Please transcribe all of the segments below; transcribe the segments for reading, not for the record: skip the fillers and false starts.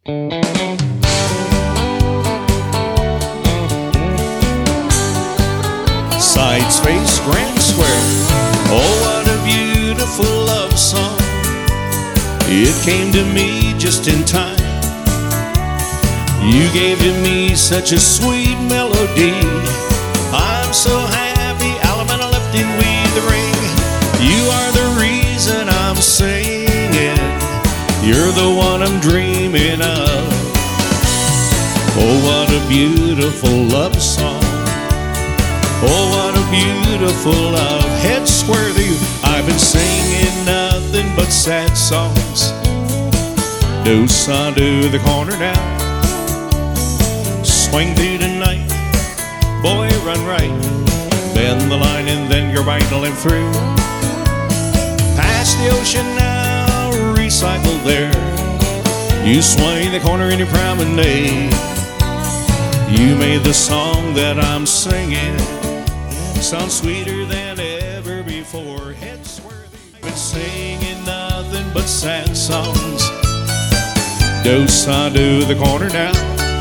Sides, face, grand square. Oh, what a beautiful love song. It came to me just in time. You gave to me such a sweet melody. I'm so happy Alamana left it with the ring. You are the reason I'm singing. You're the one I'm dreaming of. Oh, what a beautiful love song. Oh, what a beautiful love. Head square to you. I've been singing nothing but sad songs. Do son to the corner now. Swing through the night. Boy, run right. Bend the line and then you're rattling through. Past the ocean now, recycle there. You swing the corner in your promenade. You made the song that I'm singing sound sweeter than ever before. Head squirthy, been singing nothing but sad songs. Do son to the corner now.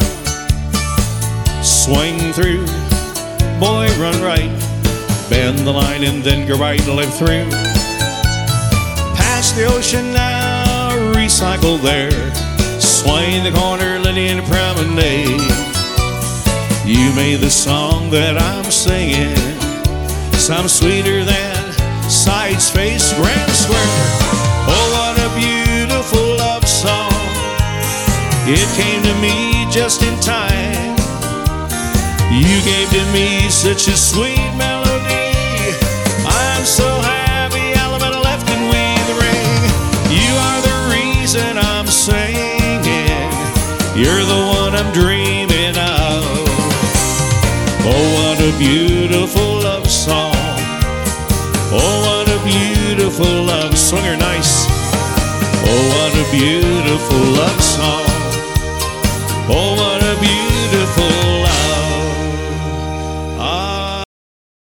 Swing through, boy, run right. Bend the line and then go right and live through. Past the ocean now, recycle there. Swing the corner, Lily in a promenade. You made the song that I'm singing sound sweeter than sides, face, grand square. Oh, what a beautiful love song. It came to me just in time. You gave to me such a sweet melody. I'm so happy Alamana left it with the ring. You are the reason I'm singing. You're the one I'm dreaming of. Oh, what a beautiful love song. Oh, what a beautiful love song. Swing her nice. Oh, what a beautiful love song. Oh, what a